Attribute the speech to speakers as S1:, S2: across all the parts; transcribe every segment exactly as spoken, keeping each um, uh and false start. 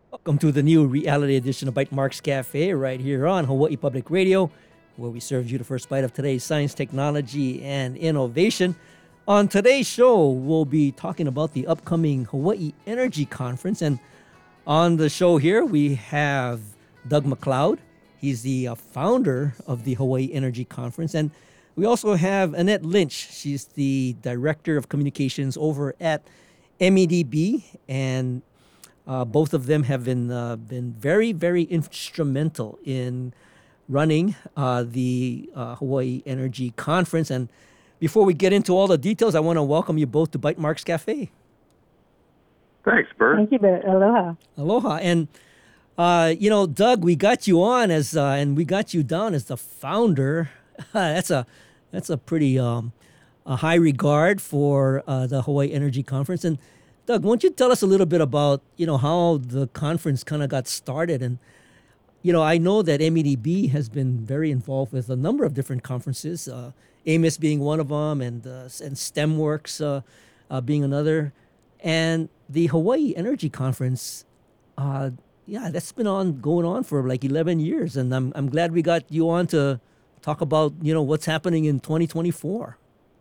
S1: Welcome to the new reality edition of Bite Marks Cafe right here on Hawaii Public Radio, where we serve you the first bite of today's science, technology, and innovation. On today's show, we'll be talking about the upcoming Hawaii Energy Conference. And on the show here, we have Doug McLeod. He's the uh, founder of the Hawaii Energy Conference. And we also have Annette Lynch. She's the director of communications over at M E D B. And uh, both of them have been uh, been very, very instrumental in running uh, the uh, Hawaii Energy Conference. And before we get into all the details, I want to welcome you both to Bite Marks Cafe.
S2: Thanks, Bert.
S3: Thank you, Bert. Aloha.
S1: Aloha. And, uh, you know, Doug, we got you on as, uh, and we got you down as the founder. that's a that's a pretty um, a high regard for uh, the Hawaii Energy Conference. And Doug, why don't you tell us a little bit about, you know, how the conference kind of got started? And, you know, I know that M E D B has been very involved with a number of different conferences, uh, AMIS being one of them, and uh, and STEMWorks uh, uh, being another. And the Hawaii Energy Conference, uh, yeah, that's been on going on for like eleven years. And I'm I'm glad we got you on to talk about, you know, what's happening in twenty twenty-four.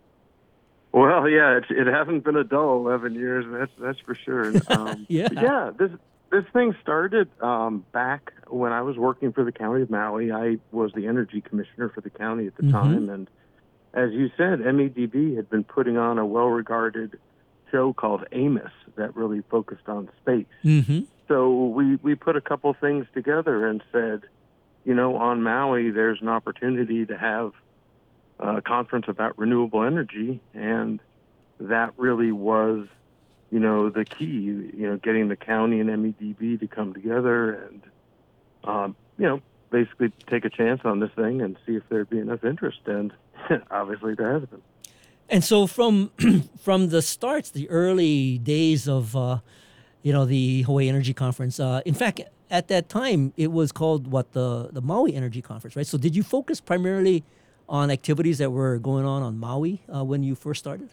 S2: Well, yeah, it, it hasn't been a dull eleven years, that's that's for sure. Um,
S1: yeah.
S2: Yeah, this this thing started um, back when I was working for the county of Maui. I was the energy commissioner for the county at the
S1: Mm-hmm.
S2: time. And as you said, M E D B had been putting on a well-regarded show called AMIS that really focused on space.
S1: Mm-hmm.
S2: So we, we put a couple things together and said, you know, on Maui, there's an opportunity to have a conference about renewable energy, and that really was, you know, the key, you know, getting the county and M E D B to come together and, um, you know, basically take a chance on this thing and see if there'd be enough interest. And obviously there has been.
S1: And so from from the starts, the early days of, uh, you know, the Hawaii Energy Conference, uh, in fact, at that time, it was called, what, the, the Maui Energy Conference, right? So did you focus primarily on activities that were going on on Maui uh, when you first started?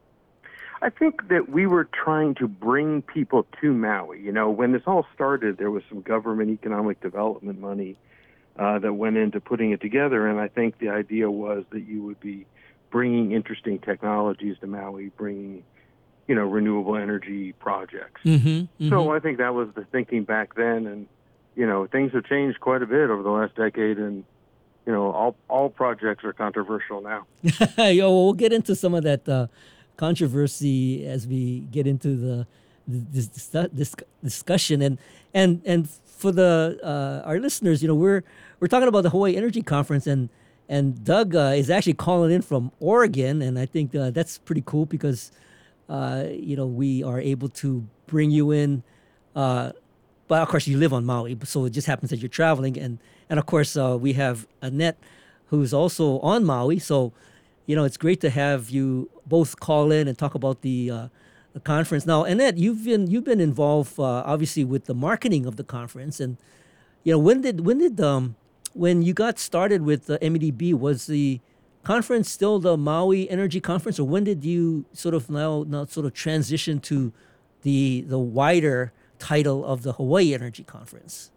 S2: I think that we were trying to bring people to Maui. You know, when this all started, there was some government economic development money uh, that went into putting it together, and I think the idea was that you would be bringing interesting technologies to Maui, bringing, you know, renewable energy projects.
S1: Mm-hmm, mm-hmm.
S2: So I think that was the thinking back then, and, you know, things have changed quite a bit over the last decade, and, you know, all all projects are controversial now.
S1: Yo, we'll get into some of that uh, controversy as we get into the this, this, this discussion. And and and for the uh, our listeners, you know, we're we're talking about the Hawaii Energy Conference, and and Doug uh, is actually calling in from Oregon, and I think uh, that's pretty cool because uh, you know, we are able to bring you in. Uh, but of course, you live on Maui, so it just happens that you're traveling, and and of course, uh, we have Annette, who's also on Maui. So, you know, it's great to have you both call in and talk about the uh, the conference. Now, Annette, you've been you've been involved uh, obviously with the marketing of the conference, and you know, when did when did um when you got started with uh, M E D B, was the conference still the Maui Energy Conference, or when did you sort of now now sort of transition to the the wider title of the Hawaii Energy Conference?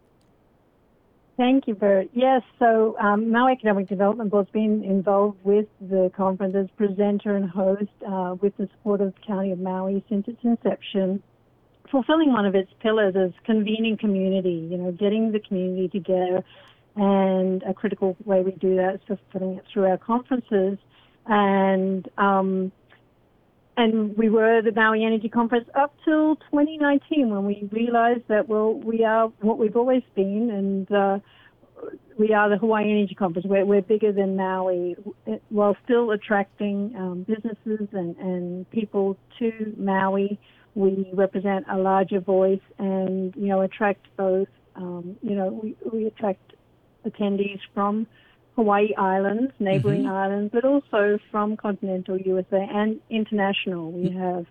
S3: Thank you, Bert. Yes, so um, Maui Economic Development Board's been involved with the conference as presenter and host uh, with the support of the County of Maui since its inception, fulfilling one of its pillars as convening community, you know, getting the community together. And a critical way we do that is fulfilling it through our conferences. And um, and we were the Maui Energy Conference up till twenty nineteen, when we realized that, well, we are what we've always been, and uh, we are the Hawaii Energy Conference. We're, we're bigger than Maui, while still attracting um, businesses and, and people to Maui. We represent a larger voice and, you know, attract both, um, you know, we, we attract attendees from Hawaii Islands, neighboring mm-hmm. islands, but also from continental U S A and international. We have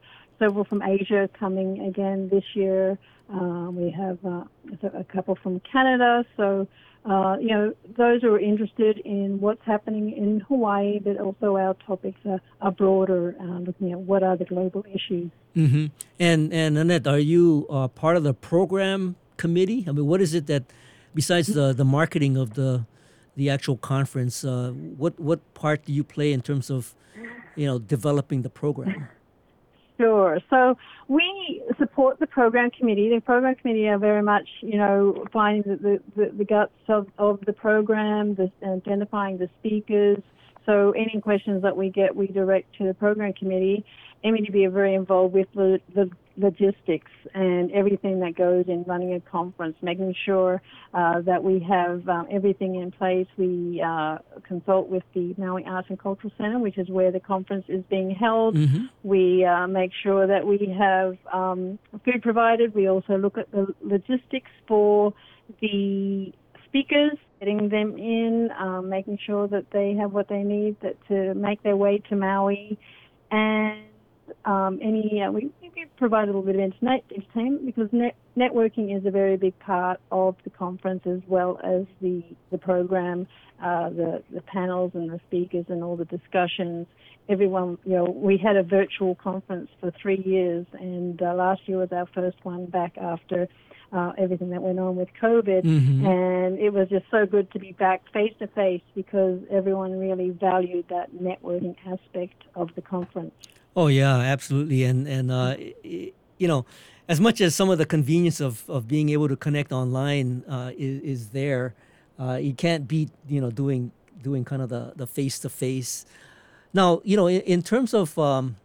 S3: several from Asia coming again this year. Uh, we have uh, a couple from Canada. So, uh, you know, those who are interested in what's happening in Hawaii, but also our topics are, are broader, uh, looking at what are the global issues.
S1: Mm-hmm. And and Annette, are you uh, part of the program committee? I mean, what is it that, besides the, the marketing of the the actual conference, uh, what what part do you play in terms of, you know, developing the program?
S3: Sure. So we support the program committee. The program committee are very much, you know, finding the, the, the guts of, of the program, the, identifying the speakers. So any questions that we get, we direct to the program committee. M E D B are very involved with the, the logistics and everything that goes in running a conference, making sure uh, that we have um, everything in place. We uh, consult with the Maui Arts and Cultural Center, which is where the conference is being held.
S1: Mm-hmm.
S3: We uh, make sure that we have um, food provided. We also look at the logistics for the speakers, getting them in, um, making sure that they have what they need that, to make their way to Maui. And um, any uh, we, we provide a little bit of internet entertainment, because net, networking is a very big part of the conference, as well as the the program, uh, the the panels and the speakers and all the discussions. Everyone, you know, we had a virtual conference for three years, and uh, last year was our first one back after uh, everything that went on with COVID.
S1: Mm-hmm.
S3: And it was just so good to be back face to face, because everyone really valued that networking aspect of the conference.
S1: Oh yeah, absolutely. And and uh, y- you know, as much as some of the convenience of, of being able to connect online uh, is, is there, uh, you can't beat, you know, doing doing kind of the the face to face. Now, you know, in, in terms of um,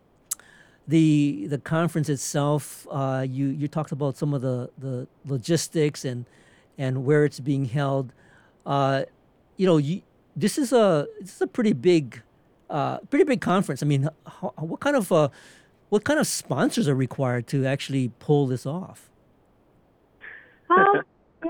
S1: the the conference itself, uh, you you talked about some of the, the logistics and and where it's being held. Uh, you know, you, this is a this is a pretty big. Uh, pretty big conference. I mean, how, what kind of uh, what kind of sponsors are required to actually pull this off?
S3: Um,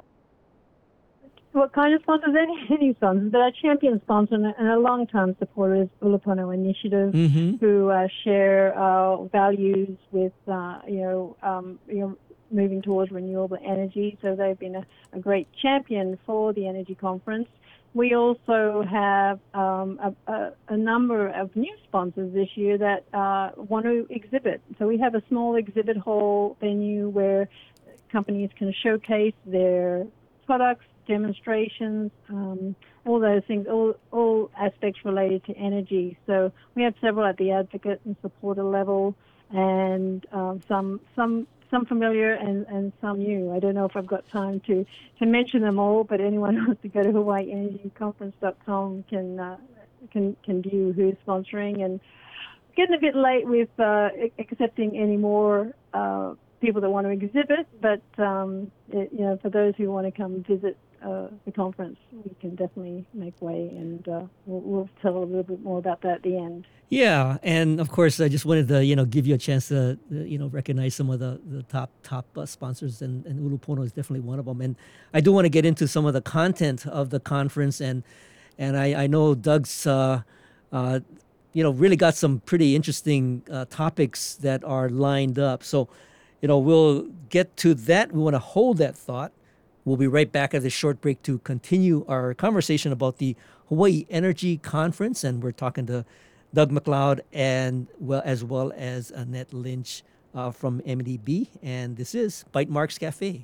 S3: what kind of sponsors? Any, any sponsors, but our champion sponsor and a long-time supporter is Ulupono Initiative,
S1: Mm-hmm.
S3: who uh, share uh, values with uh, you know um, you know moving towards renewable energy. So they've been a, a great champion for the energy conference. We also have um, a, a, a number of new sponsors this year that uh, want to exhibit. So we have a small exhibit hall venue where companies can showcase their products, demonstrations, um, all those things, all, all aspects related to energy. So we have several at the advocate and supporter level, and um, some some. Some familiar and, and some new. I don't know if I've got time to, to mention them all, but anyone who wants to go to Hawaii Energy Conference dot com can uh, can can view who's sponsoring. And getting a bit late with uh, accepting any more uh, people that want to exhibit, but um, it, you know, for those who want to come visit uh, the conference, we can definitely make way, and uh, we'll, we'll tell a little bit more about that at the end.
S1: Yeah, and of course, I just wanted to you know give you a chance to uh, you know recognize some of the, the top top uh, sponsors, and, and Ulupono is definitely one of them. And I do want to get into some of the content of the conference, and and I, I know Doug's uh, uh, you know really got some pretty interesting uh, topics that are lined up. So you know we'll get to that. We want to hold that thought. We'll be right back at this short break to continue our conversation about the Hawaii Energy Conference, and we're talking to Doug McLeod, and well as well as Annette Lynch uh, from M E D B, and this is Bytemarks Cafe.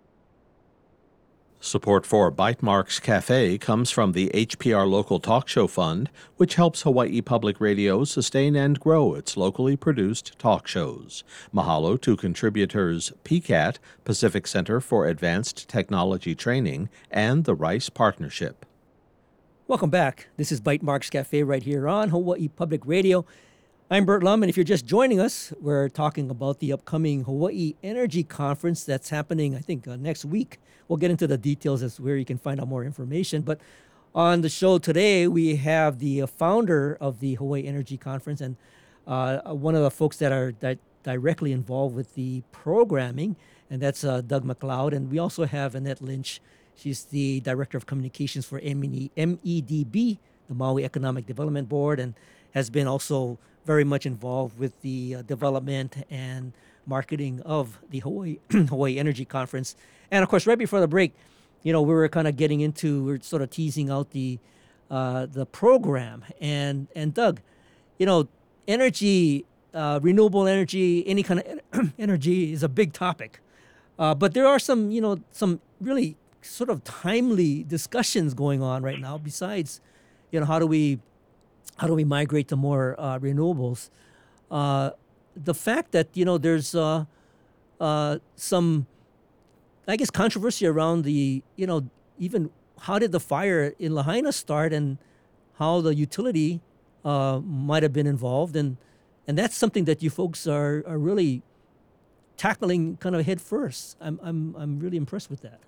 S4: Support for Bytemarks Cafe comes from the H P R Local Talk Show Fund, which helps Hawaii Public Radio sustain and grow its locally produced talk shows. Mahalo to contributors P C A T, Pacific Center for Advanced Technology Training, and the Rice Partnership.
S1: Welcome back. This is Bytemarks Cafe right here on Hawaii Public Radio. I'm Bert Lum, and if you're just joining us, we're talking about the upcoming Hawaii Energy Conference that's happening, I think, uh, next week. We'll get into the details as where you can find out more information. But on the show today, we have the uh, founder of the Hawaii Energy Conference and uh, one of the folks that are di- directly involved with the programming, and that's uh, Doug McLeod. And we also have Annette Lynch. She's the Director of Communications for M E D B, the Maui Economic Development Board, and has been also very much involved with the uh, development and marketing of the Hawaii Hawaii Energy Conference. And of course, right before the break, you know, we were kind of getting into, we are sort of teasing out the uh, the program. And and Doug, you know, energy, uh, renewable energy, any kind of energy is a big topic. Uh, but there are some, you know, some really sort of timely discussions going on right now. Besides, you know, how do we how do we migrate to more uh, renewables? Uh, the fact that, you know, there's uh, uh, some, I guess, controversy around the, you know, even how did the fire in Lahaina start and how the utility uh, might have been involved, and and that's something that you folks are are really tackling kind of head first. I'm I'm I'm really impressed with that.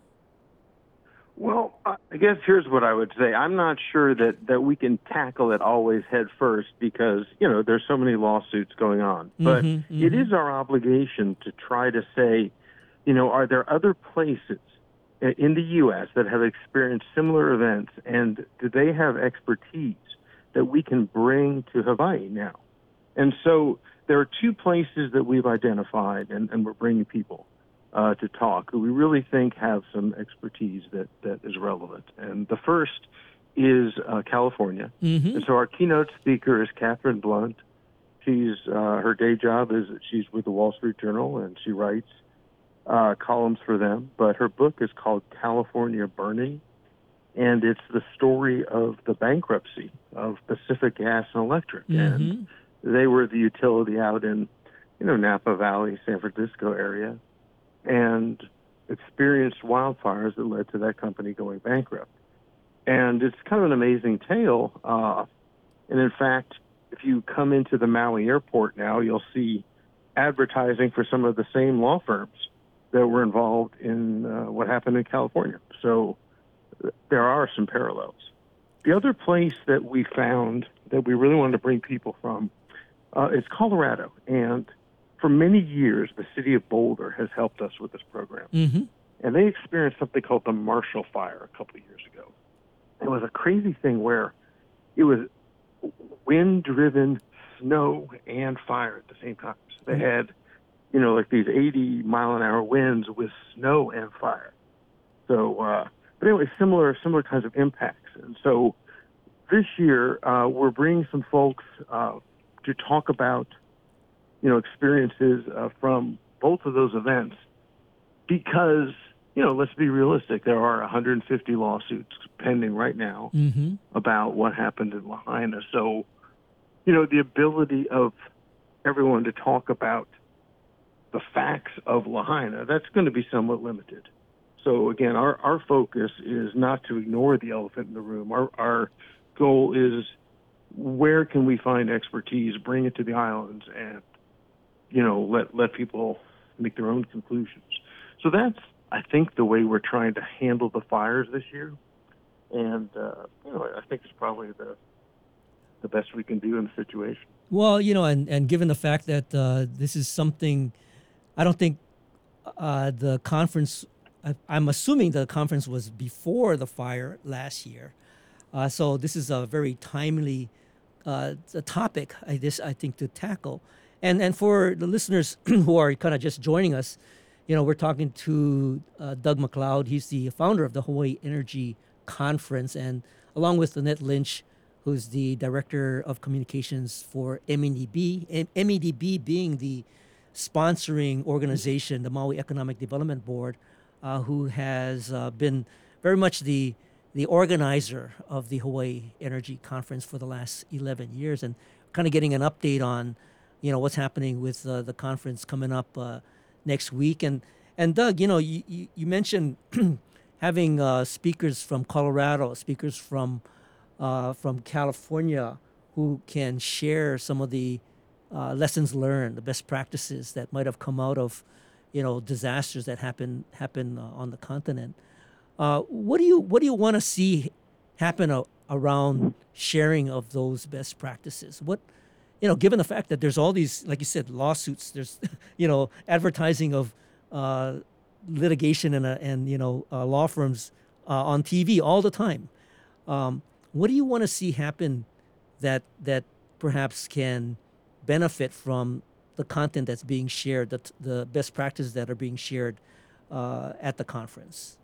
S2: Well, I guess here's what I would say. I'm not sure that, that we can tackle it always head first because, you know, there's so many lawsuits going on. But
S1: Mhm,
S2: it
S1: mhm.
S2: is our obligation to try to say, you know, are there other places i- in the U S that have experienced similar events, and do they have expertise that we can bring to Hawaii now? And so there are two places that we've identified, and, and we're bringing people uh, to talk who we really think have some expertise that, that is relevant. And the first is uh, California.
S1: Mhm.
S2: And so our keynote speaker is Catherine Blunt. She's uh, her day job is that she's with the Wall Street Journal, and she writes uh, columns for them. But her book is called California Burning, and it's the story of the bankruptcy of Pacific Gas and Electric. And
S1: Mhm.
S2: they were the utility out in, you know, Napa Valley, San Francisco area, and experienced wildfires that led to that company going bankrupt. And it's kind of an amazing tale. Uh, and in fact, if you come into the Maui airport now, you'll see advertising for some of the same law firms that were involved in uh, what happened in California. So uh, there are some parallels. The other place that we found that we really wanted to bring people from uh, is Colorado. And for many years, the city of Boulder has helped us with this program.
S1: Mhm.
S2: And they experienced something called the Marshall Fire a couple of years ago. It was a crazy thing where it was wind-driven snow and fire at the same time. So they had, you know, like these eighty mile an hour winds with snow and fire. So, uh, but anyway, similar similar kinds of impacts. And so this year uh, we're bringing some folks uh, to talk about, you know, experiences uh, from both of those events, because, you know, let's be realistic. There are one hundred fifty lawsuits pending right now
S1: Mhm.
S2: about what happened in Lahaina. So, you know, the ability of everyone to talk about the facts of Lahaina, that's going to be somewhat limited. So again, our, our focus is not to ignore the elephant in the room. Our, our goal is, where can we find expertise, bring it to the islands, and, you know, let, let people make their own conclusions. So that's, I think, the way we're trying to handle the fires this year. And, uh, you know, I think it's probably the the best we can do in the situation.
S1: Well, you know, and, and given the fact that uh, this is something, I don't think uh, the conference, I, I'm assuming the conference was before the fire last year. Uh, so this is a very timely uh, a topic, I, this, I think, to tackle. And, and for the listeners who are kind of just joining us, you know, we're talking to uh, Doug McLeod. He's the founder of the Hawaii Energy Conference, and along with Lynette Lynch, who's the director of communications for M E D B. M- MEDB being the sponsoring organization, the Maui Economic Development Board, uh, who has uh, been very much the the organizer of the Hawaii Energy Conference for the last eleven years, and kind of getting an update on, you know, what's happening with uh, the conference coming up uh, next week. And and Doug, you know, you, you, you mentioned having uh, speakers from Colorado, speakers from uh, from California, who can share some of the uh, lessons learned, the best practices that might have come out of, you know, disasters that happen happen uh, on the continent. Uh, what do you what do you want to see happen a, around sharing of those best practices? What, you know, given the fact that there's all these, like you said, lawsuits, there's, you know, advertising of uh, litigation and uh, and you know uh, law firms uh, on T V all the time. Um, what do you want to see happen that that perhaps can benefit from the content that's being shared, the, the best practices that are being shared uh, at the conference?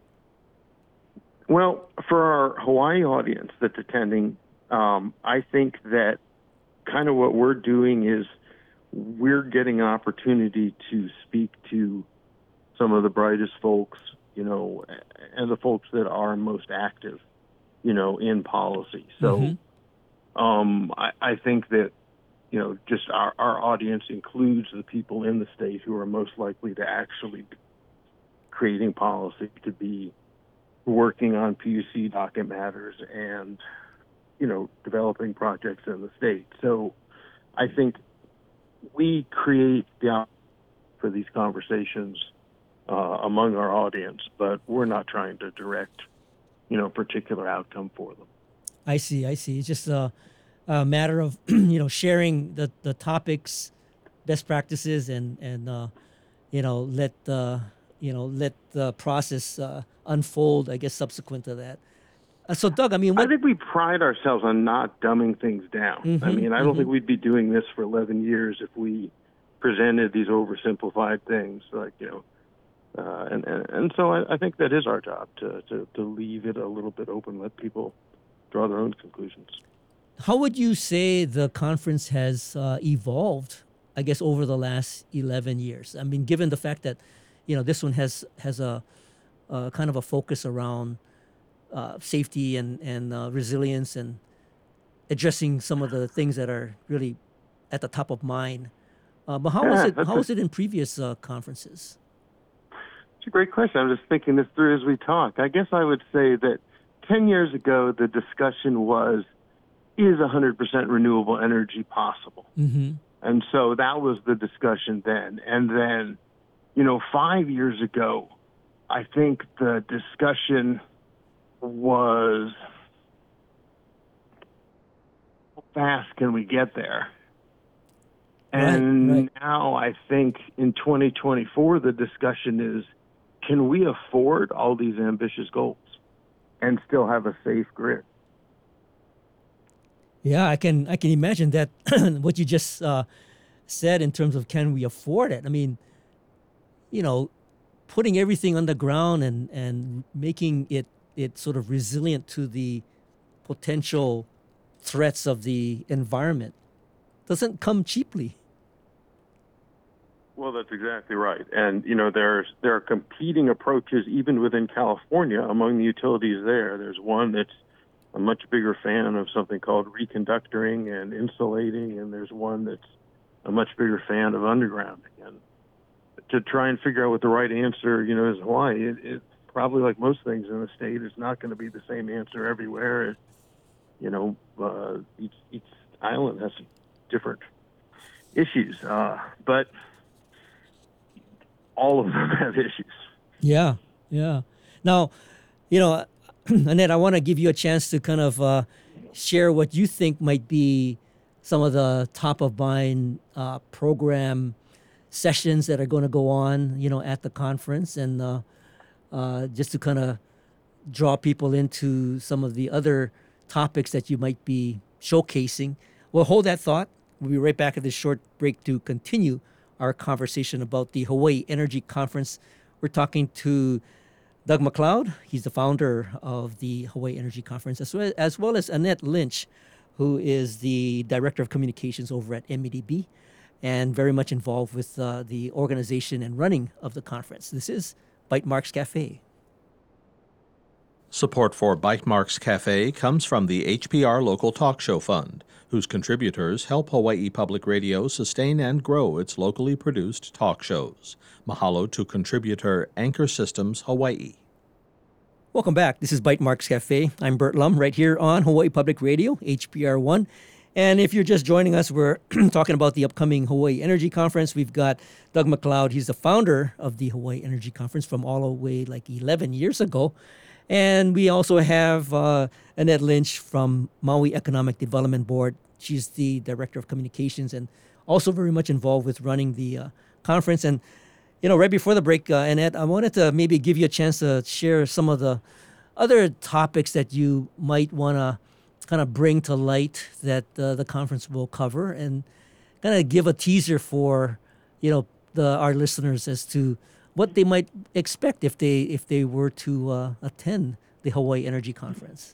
S2: Well, for our Hawaii audience that's attending, um, I think that kind of what we're doing is we're getting an opportunity to speak to some of the brightest folks, you know, and the folks that are most active, you know, in policy. So mm-hmm. um, I, I think that, you know, just our, our audience includes the people in the state who are most likely to actually be creating policy, to be working on P U C docket matters and, you know, developing projects in the state. So I think we create the opportunity for these conversations uh, among our audience, but we're not trying to direct, you know, particular outcome for them.
S1: I see, I see. It's just a, a matter of, you know, sharing the, the topics, best practices, and, and uh, you know, let the, you know, let the process uh, unfold, I guess, subsequent to that. Uh, so, Doug, I mean, what...
S2: I think we pride ourselves on not dumbing things down.
S1: Mm-hmm,
S2: I mean, I don't
S1: mm-hmm.
S2: think we'd be doing this for eleven years if we presented these oversimplified things, like, you know, uh, and, and and so I, I think that is our job, to, to, to leave it a little bit open, let people draw their own conclusions.
S1: How would you say the conference has uh, evolved, I guess, over the last eleven years? I mean, given the fact that, you know, this one has has a, a kind of a focus around uh, safety and, and uh, resilience and addressing some of the things that are really at the top of mind. Uh, but how
S2: yeah,
S1: was it? How
S2: a,
S1: was it in previous uh, conferences?
S2: It's a great question. I'm just thinking this through as we talk. I guess I would say that ten years ago, the discussion was, is one hundred percent renewable energy possible?
S1: Mm-hmm.
S2: And so that was the discussion then. And then, you know, five years ago, I think the discussion was, how fast can we get there? And
S1: right, right.
S2: now I think in twenty twenty-four, the discussion is, can we afford all these ambitious goals and still have a safe grid?
S1: Yeah, I can I can imagine that what you just uh, said in terms of can we afford it? I mean, you know, putting everything on the ground and, and making it, it sort of resilient to the potential threats of the environment doesn't come cheaply.
S2: Well, that's exactly right. And, you know, there's there are competing approaches even within California among the utilities there. There's one that's a much bigger fan of something called reconductoring and insulating, and there's one that's a much bigger fan of undergrounding. And to try and figure out what the right answer, you know, is Hawaii, it, it probably, like most things in the state, is not going to be the same answer everywhere. It, you know, uh, each, each island has different issues, uh, but all of them have issues.
S1: Yeah, yeah. Now, you know, Annette, I want to give you a chance to kind of uh, share what you think might be some of the top of mind uh, program sessions that are going to go on, you know, at the conference, and uh, uh, just to kind of draw people into some of the other topics that you might be showcasing. Well, hold that thought. We'll be right back at this short break to continue our conversation about the Hawaii Energy Conference. We're talking to Doug McLeod. He's the founder of the Hawaii Energy Conference, as well, as well as Annette Lynch, who is the Director of Communications over at M E D B and very much involved with uh, the organization and running of the conference. This is Bytemarks Cafe.
S4: Support for Bytemarks Cafe comes from the H P R Local Talk Show Fund, whose contributors help Hawaii Public Radio sustain and grow its locally produced talk shows. Mahalo to contributor Anchor Systems Hawaii.
S1: Welcome back. This is Bytemarks Cafe. I'm Bert Lum, right here on Hawaii Public Radio, H P R one. And if you're just joining us, we're talking about the upcoming Hawaii Energy Conference. We've got Doug McLeod. He's the founder of the Hawaii Energy Conference from all the way like eleven years ago. And we also have uh, Annette Lynch from Maui Economic Development Board. She's the Director of Communications and also very much involved with running the uh, conference. And, you know, right before the break, uh, Annette, I wanted to maybe give you a chance to share some of the other topics that you might want to kind of bring to light that uh, the conference will cover, and kind of give a teaser for, you know, the our listeners as to what they might expect if they if they were to uh, attend the Hawaii Energy Conference.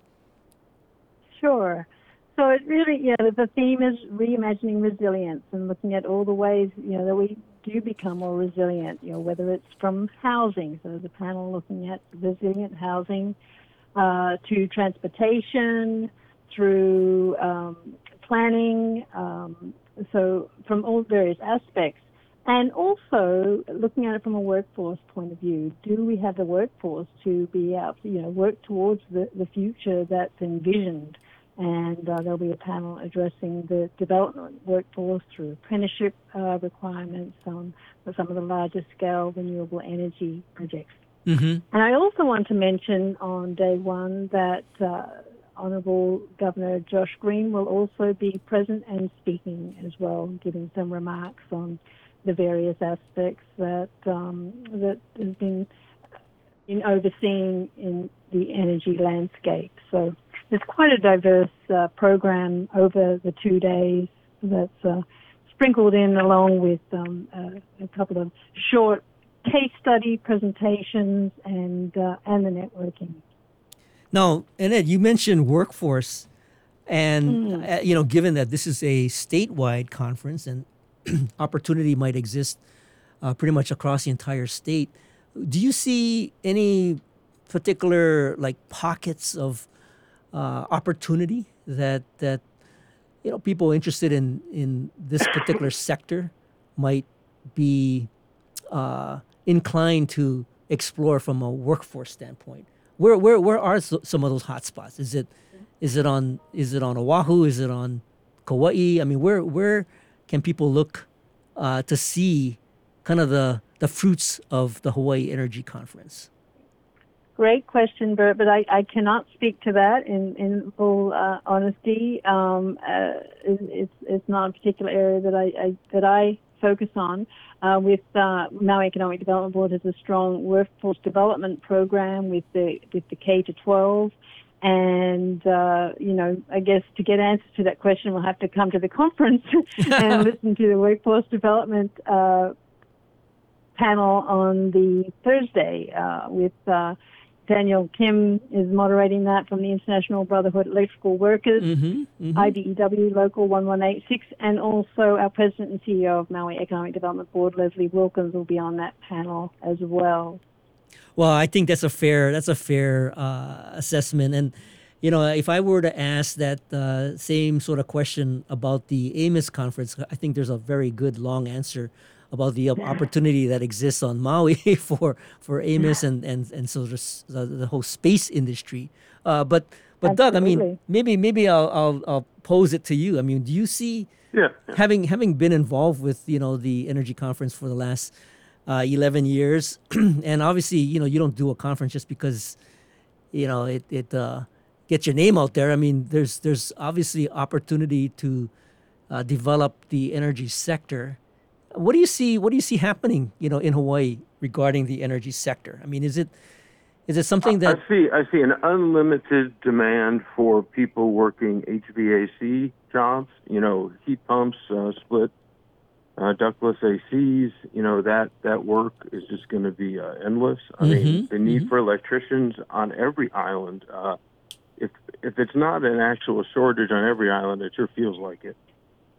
S3: Sure. So it really, yeah, the theme is reimagining resilience and looking at all the ways, you know, that we do become more resilient, you know, whether it's from housing, so there's a panel looking at resilient housing, uh, to transportation, through um, planning, um, so from all various aspects. And also looking at it from a workforce point of view, do we have the workforce to be able to, you know, work towards the, the future that's envisioned? And uh, there'll be a panel addressing the development workforce through apprenticeship uh, requirements on some of the larger scale renewable energy projects.
S1: Mm-hmm.
S3: And I also want to mention on day one that uh, Honourable Governor Josh Green will also be present and speaking as well, giving some remarks on the various aspects that um, that has been in overseeing in the energy landscape. So there's quite a diverse uh, program over the two days that's uh, sprinkled in along with um, uh, a couple of short case study presentations and uh, and the networking.
S1: Now, Annette, you mentioned workforce, and
S3: Mm.
S1: uh, you know, given that this is a statewide conference and opportunity might exist uh, pretty much across the entire state, do you see any particular like pockets of uh, opportunity that that you know people interested in in this particular sector might be uh, inclined to explore from a workforce standpoint? Where where where are so- some of those hotspots? Is it is it on is it on Oahu? Is it on Kauai? I mean, where where can people look uh, to see kind of the the fruits of the Hawaii Energy Conference?
S3: Great question, Bert, but I, I cannot speak to that in, in full uh, honesty. Um, uh, it, it's it's not a particular area that I, I that I focus on. Uh, with uh, Maui Economic Development Board has a strong workforce development program with the with the K to twelve, and uh, you know, I guess to get answers to that question, we'll have to come to the conference and listen to the workforce development uh, panel on the Thursday uh, with. Uh, Daniel Kim is moderating that from the International Brotherhood Electrical Workers,
S1: Mm-hmm, mm-hmm.
S3: I B E W Local one one eight six, and also our President and C E O of Maui Economic Development Board, Leslie Wilkins, will be on that panel as well.
S1: Well, I think that's a fair that's a fair uh, assessment, and you know, if I were to ask that uh, same sort of question about the A M I S conference, I think there's a very good long answer about the opportunity that exists on Maui for for A M I S and and and so the, the whole space industry. Uh, but but Doug, I mean,
S3: Absolutely.
S1: maybe maybe I'll, I'll I'll pose it to you. I mean, do you see
S2: Yeah. yeah.
S1: having having been involved with you know the energy conference for the last uh, eleven years, and obviously you know you don't do a conference just because you know it it uh, gets your name out there. I mean, there's there's obviously opportunity to uh, develop the energy sector. What do you see? What do you see happening, you know, in Hawaii regarding the energy sector? I mean, is it is it something that?
S2: I see. I see an unlimited demand for people working H V A C jobs. You know, heat pumps, uh, split uh, ductless A Cs. You know, that that work is just going to be uh, endless. I
S1: Mhm,
S2: mean, the need
S1: mhm.
S2: for electricians on every island. Uh, if if it's not an actual shortage on every island, it sure feels like it.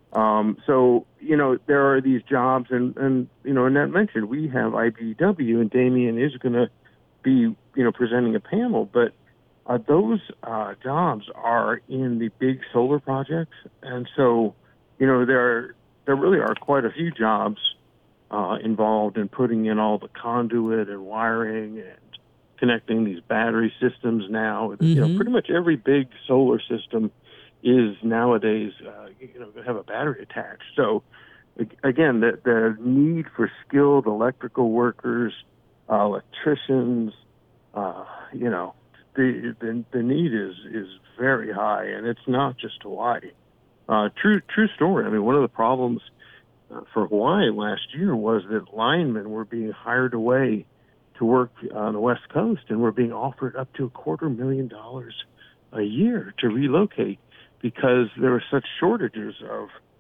S2: Um, so, you know, there are these jobs, and, and you know, Annette mentioned, we have I B E W, and Damien is going to be, you know, presenting a panel, but uh, those uh, jobs are in the big solar projects, and so, you know, there, there really are quite a few jobs uh, involved in putting in all the conduit and wiring and connecting these battery systems now. You know,
S1: Mhm.
S2: pretty much every big solar system is nowadays, uh, you know, have a battery attached. So, ag- again, the, the need for skilled electrical workers, uh, electricians, uh, you know, the, the the need is is very high, and it's not just Hawaii. Uh, true true story. I mean, one of the problems uh, for Hawaii last year was that linemen were being hired away to work on the West Coast, and were being offered up to a quarter million dollars a year to relocate, because there were such shortages of,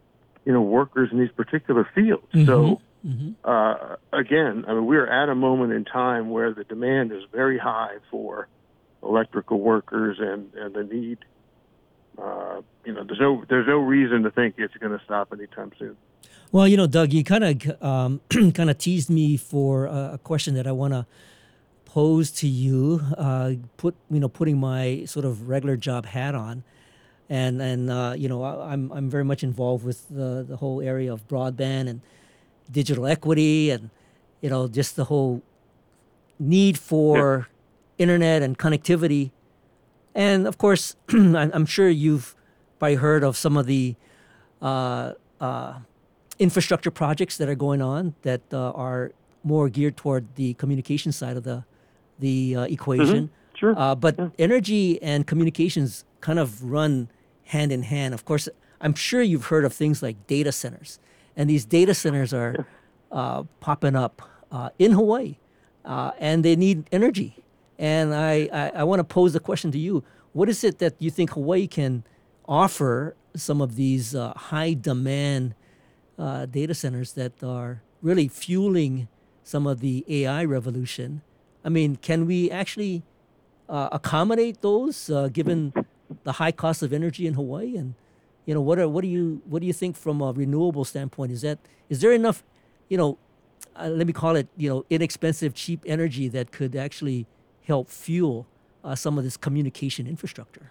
S2: you know, workers in these particular fields.
S1: Mm-hmm.
S2: So,
S1: Mm-hmm.
S2: uh, again, I mean, we're at a moment in time where the demand is very high for electrical workers, and, and the need, uh, you know, there's no there's no reason to think it's going to stop anytime soon.
S1: Well, you know, Doug, you kind of um, kind of teased me for a, a question that I want to pose to you. Uh, put you know, putting my sort of regular job hat on, and and uh, you know, I, I'm I'm very much involved with the the whole area of broadband and digital equity, and you know, just the whole need for internet and connectivity. And of course, I'm I'm sure you've probably heard of some of the uh, uh, infrastructure projects that are going on that uh, are more geared toward the communication side of the the uh, equation.
S2: Mm-hmm. Sure.
S1: Uh, but
S2: Yeah.
S1: energy and communications kind of run hand in hand. Of course, I'm sure you've heard of things like data centers, and these data centers are uh, popping up uh, in Hawaii, uh, and they need energy. And I, I, I want to pose the question to you: what is it that you think Hawaii can offer some of these uh, high demand uh, data centers that are really fueling some of the A I revolution? I mean, can we actually uh, accommodate those uh, given the high cost of energy in Hawaii? And you know, what are what do you what do you think from a renewable standpoint? Is that is there enough, you know, uh, let me call it, you know, inexpensive, cheap energy that could actually help fuel uh, some of this communication infrastructure?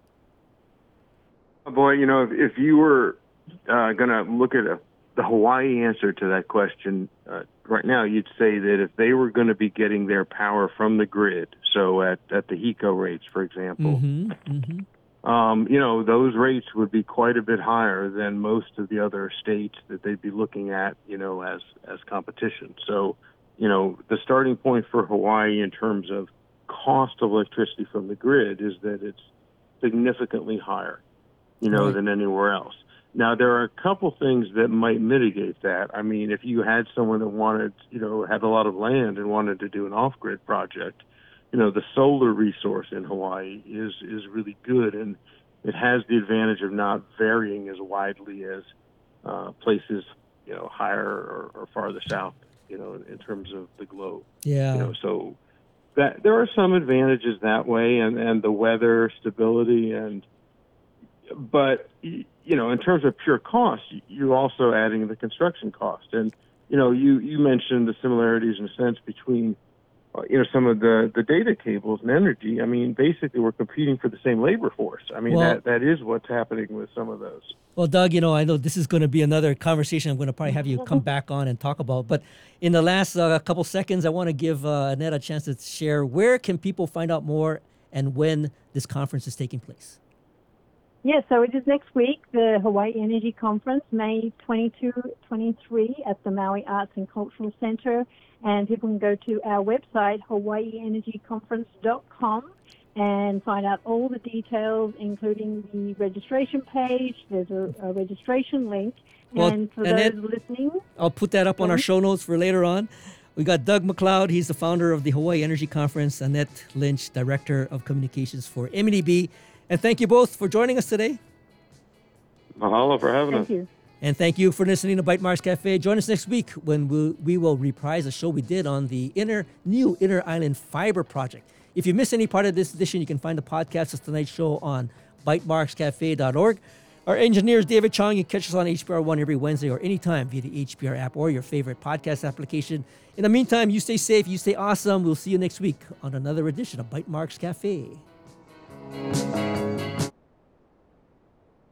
S2: Boy, you know, if, if you were uh, going to look at a, the Hawaii answer to that question uh, right now, you'd say that if they were going to be getting their power from the grid, so at, at the HECO rates, for example,
S1: Mm-hmm, mm-hmm.
S2: um, you know, those rates would be quite a bit higher than most of the other states that they'd be looking at, you know, as, as competition. So, you know, the starting point for Hawaii in terms of cost of electricity from the grid is that it's significantly higher, you know,
S1: Right.
S2: than anywhere else. Now, there are a couple things that might mitigate that. I mean, if you had someone that wanted, you know, had a lot of land and wanted to do an off-grid project, you know, the solar resource in Hawaii is, is really good, and it has the advantage of not varying as widely as uh, places, you know, higher or, or farther south, you know, in, in terms of the globe.
S1: Yeah.
S2: You know, so that there are some advantages that way, and, and the weather stability, and but you know, in terms of pure cost, you're also adding the construction cost. And you know, you you mentioned the similarities in a sense between uh, you know, some of the the data cables and energy. I mean, basically, we're competing for the same labor force. I mean,
S1: Well-
S2: that that is what's happening with some of those.
S1: Well, Doug, you know, I know this is going to be another conversation I'm going to probably have you come back on and talk about. But in the last uh, couple seconds, I want to give uh, Annette a chance to share where can people find out more and when this conference is taking place.
S3: Yeah, so it is next week, the Hawaii Energy Conference, May twenty-second, twenty-third at the Maui Arts and Cultural Center. And people can go to our website, hawaii energy conference dot com, and find out all the details, including the registration page. There's a, a registration link.
S1: Well,
S3: and for
S1: Annette,
S3: those listening,
S1: I'll put that up on our show notes for later on. We got Doug McLeod. He's the founder of the Hawaii Energy Conference. Annette Lynch, Director of Communications for M N E B. And thank you both for joining us today.
S2: Mahalo for having
S3: thank
S2: us.
S3: you.
S1: And thank you for listening to Bytemarks Cafe. Join us next week when we, we will reprise a show we did on the inner new Inner Island Fiber Project. If you miss any part of this edition, you can find the podcast of tonight's show on bytemarks cafe dot org. Our engineer is David Chong. You can catch us on H P R one every Wednesday or anytime via the H P R app or your favorite podcast application. In the meantime, you stay safe, you stay awesome. We'll see you next week on another edition of Bytemarks Cafe.